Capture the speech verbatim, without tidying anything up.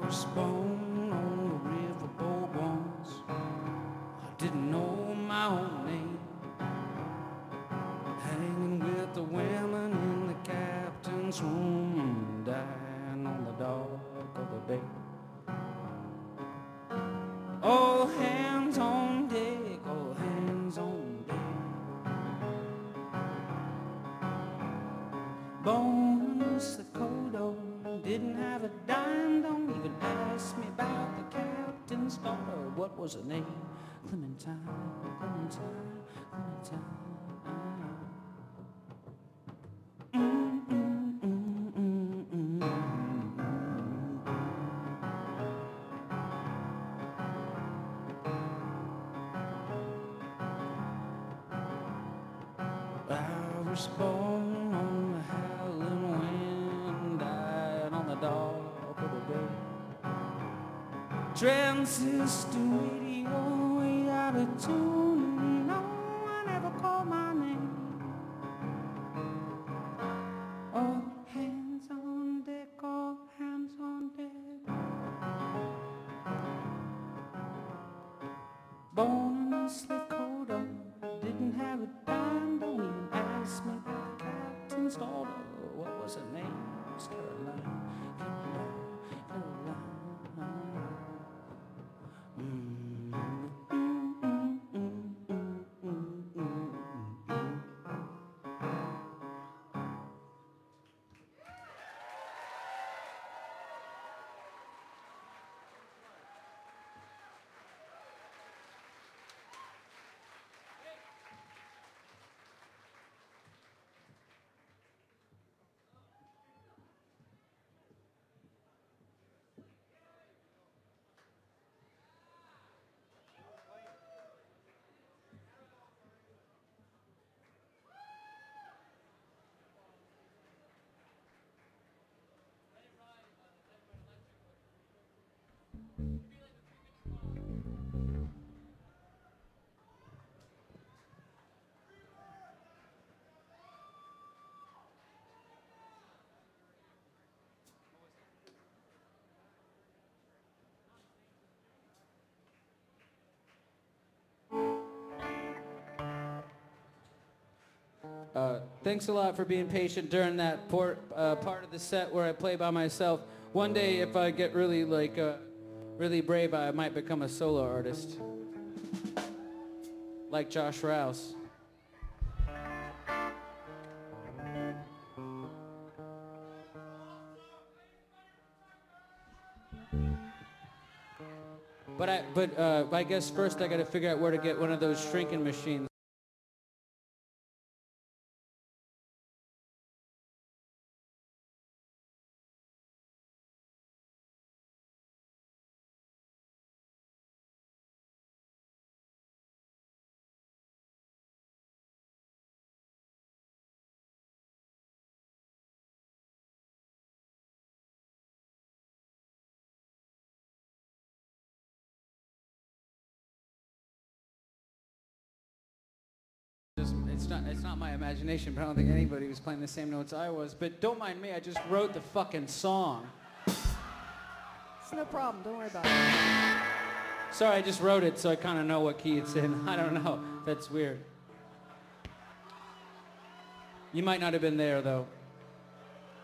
was born on the riverboat once. I didn't know my own name. Hanging with the women in the captain's room, dying on the dock of the bay. All hands on deck, all hands on deck. Bones the Kodo didn't have a dime, don't even ask me about the captain's daughter. What was her name? Clementine, Clementine, Clementine. Mm, mm, mm, mm, mm, mm. I was born on the howling wind, died on the dock of the bay. Transistor radio, way out of tune. No one ever called my name. All hands on deck, all hands on deck. Born in Slicoda, didn't have a dime, don't even ask me about the captain's daughter. What was her name? It was Caroline, Caroline, Caroline. Mm, mm, mm, mm, mm, mm, mm, mm. Uh, thanks a lot for being patient during that port, uh, part of the set where I play by myself. One day, if I get really like uh, really brave, I might become a solo artist, like Josh Rouse. But I, but uh, I guess first I got to figure out where to get one of those shrinking machines. It's not, it's not my imagination, but I don't think anybody was playing the same notes I was. But don't mind me, I just wrote the fucking song. It's no problem, don't worry about it. Sorry, I just wrote it, so I kind of know what key it's in. I don't know. That's weird. You might not have been there, though.